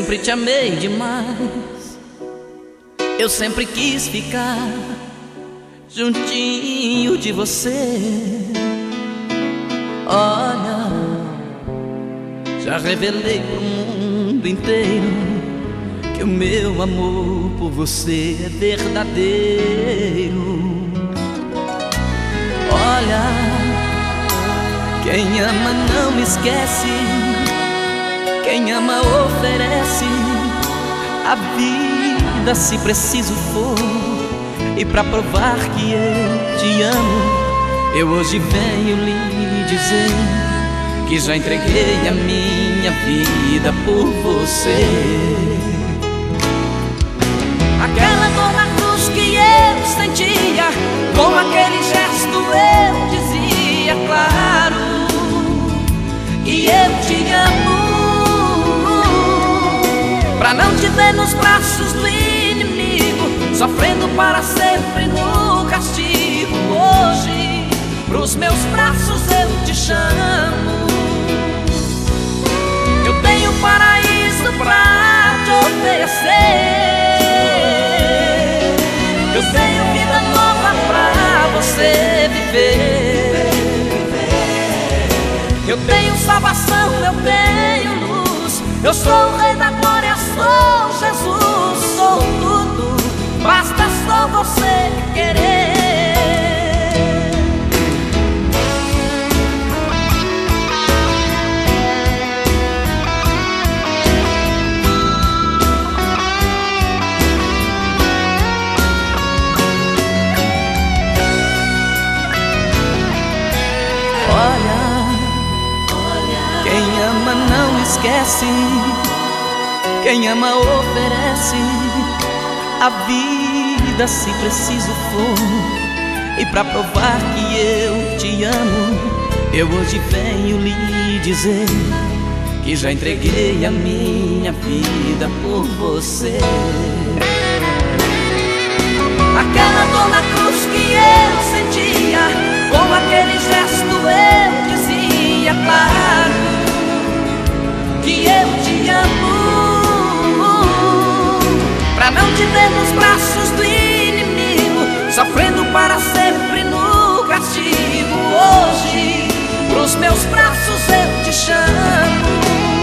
sempre te amei demais. Eu sempre quis ficar juntinho de você. Olha, já revelei pro mundo inteiro que o meu amor por você é verdadeiro. Olha, quem ama não esquece, quem ama oferece a vida se preciso for. E pra provar que eu te amo, eu hoje venho lhe dizer que já entreguei a minha vida por você. Aquela dor na cruz que eu sentia, com aquele gesto eu dizia claro que eu te amo. Pra não te ver nos braços do inimigo, sofrendo para sempre no castigo. Hoje, pros meus braços eu te chamo. Eu tenho paraíso pra te oferecer. Eu tenho vida nova pra você viver. Eu tenho salvação, eu tenho luz. Eu sou o Rei da Glória, sou Jesus, sou tudo. Basta só você querer. Olha, quem ama não esquece, quem ama oferece a vida se preciso for. E pra provar que eu te amo, eu hoje venho lhe dizer que já entreguei a minha vida por você. Aquela dor na cruz que eu sentia, com aquele gesto eu dizia claro que eu te amo. Pra não te ver nos braços do inimigo, sofrendo para sempre no castigo. Hoje, pros meus braços eu te chamo.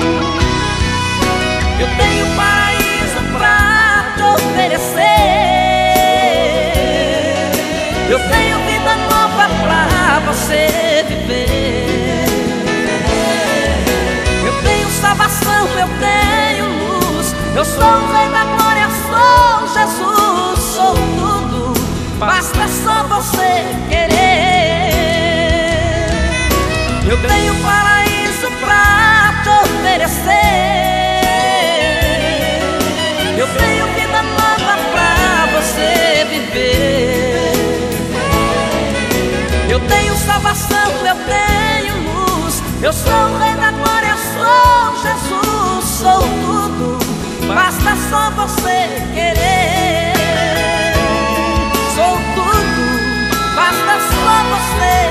Eu tenho paraíso pra te oferecer. Eu tenho vida nova pra você viver. Eu tenho salvação, eu tenho luz. Eu sou o Rei da Glória, sou Jesus, sou tudo. Basta só você querer. Eu tenho paraíso pra te oferecer. Eu tenho vida nova pra você viver. Eu tenho salvação, eu tenho luz. Eu sou o Rei da Glória, sou Jesus, sou tudo. Basta só você querer. Sou tudo, basta só você